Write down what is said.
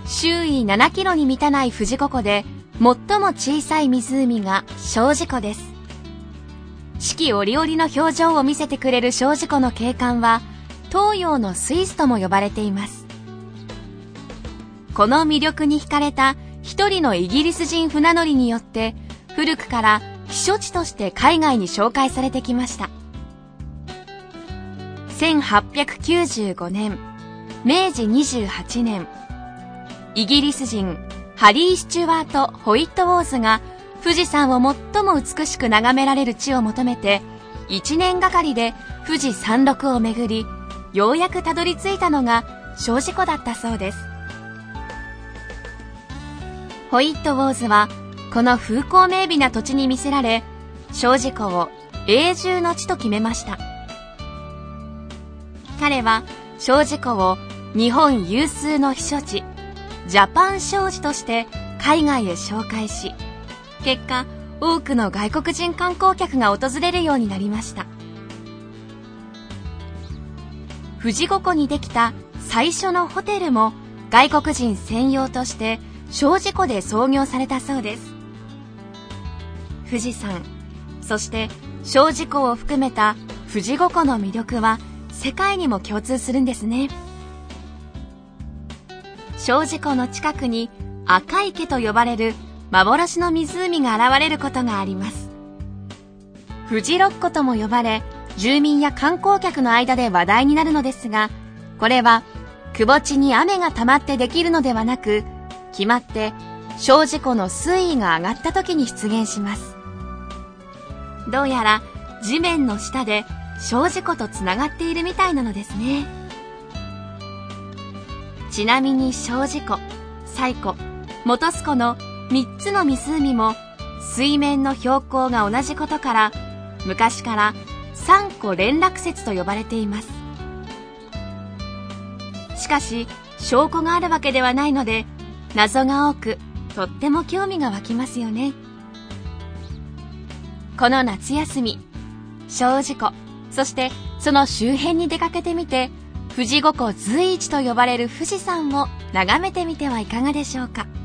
周囲7キロに満たない富士五湖で最も小さい湖が精進湖です。四季折々の表情を見せてくれる精進湖の景観は東洋のスイスとも呼ばれています。この魅力に惹かれた一人のイギリス人船乗りによって古くから避暑地として海外に紹介されてきました。1895年、明治28年、イギリス人ハリー・スチュワート・ホイットウォーズが富士山を最も美しく眺められる地を求めて1年がかりで富士山麓を巡り、ようやくたどり着いたのが精進湖だったそうです。ホイットウォーズはこの風光明媚な土地に魅せられ、精進湖を永住の地と決めました。彼は精進湖を日本有数の避暑地、ジャパン商事として海外へ紹介し、結果多くの外国人観光客が訪れるようになりました。富士五湖にできた最初のホテルも外国人専用として精進湖で創業されたそうです。富士山、そして精進湖を含めた富士五湖の魅力は世界にも共通するんですね。精進湖の近くに赤池と呼ばれる幻の湖が現れることがあります。富士六湖とも呼ばれ、住民や観光客の間で話題になるのですが、これは窪地に雨が溜まってできるのではなく、決まって精進湖の水位が上がった時に出現します。どうやら地面の下で精進湖とつながっているみたいなのですね。ちなみに精進湖、西湖、本栖湖の3つの湖も水面の標高が同じことから、昔から三湖連絡説と呼ばれています。しかし証拠があるわけではないので、謎が多くとっても興味が湧きますよね。この夏休み、精進湖、そしてその周辺に出かけてみて、富士五湖随一と呼ばれる富士山を眺めてみてはいかがでしょうか。